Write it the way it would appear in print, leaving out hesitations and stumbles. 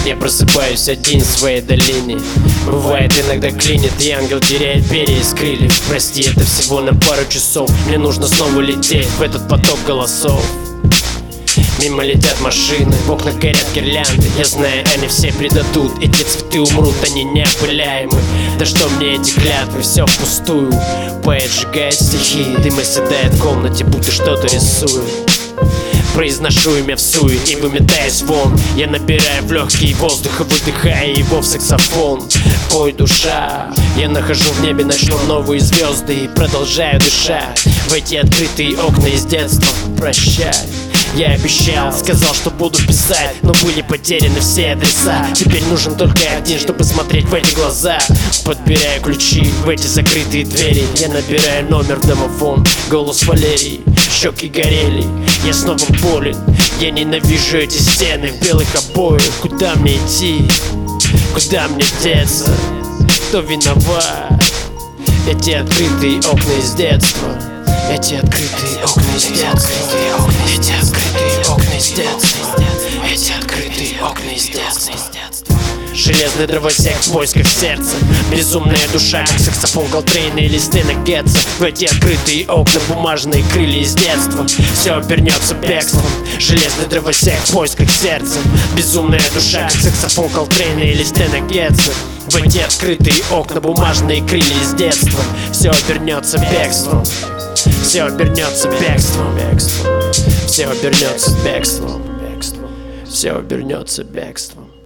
Я просыпаюсь один в своей долине. Бывает, иногда клинит, и ангел теряет перья из крыльев. Прости, это всего на пару часов. Мне нужно снова лететь в этот поток голосов. Мимо летят машины, в окнах горят гирлянды. Я знаю, они все предадут, эти цветы умрут, они неопыляемы. Да что мне эти клятвы, все впустую. Поэт сжигает стихи, дым оседает в комнате, будто что-то рисует. Произношу имя в суе и выметаюсь вон. Я набираю в легкие воздуха, выдыхая его в саксофон. Пой, душа, я нахожу в небе ночном новые звезды и продолжаю дышать в эти открытые окна из детства. Прощай. Я обещал, сказал, что буду писать, но были потеряны все адреса. Теперь нужен только один, чтобы смотреть в эти глаза. Подбираю ключи в эти закрытые двери. Я набираю номер в домофон. Голос Валерии, щеки горели. Я снова болен, я ненавижу эти стены в белых обоях. Куда мне идти? Куда мне деться? Кто виноват? Эти открытые окна из детства. Эти открытые окна из детства. Эти открытые окна из детства. Эти открытые окна из детства. Железный дровосек в поисках сердца. Безумная душа, как саксофон Колтрейна или Стэна Гетца. В эти открытые окна бумажные крылья из детства. Все обернется бегством. Железный дровосек в поисках сердца. Безумная душа, как саксофон Колтрейна или Стэна Гетца. В эти открытые окна бумажные крылья из детства. Все обернется бегством. Все обернется бегством. Все обернется бегством. Все обернется бегством.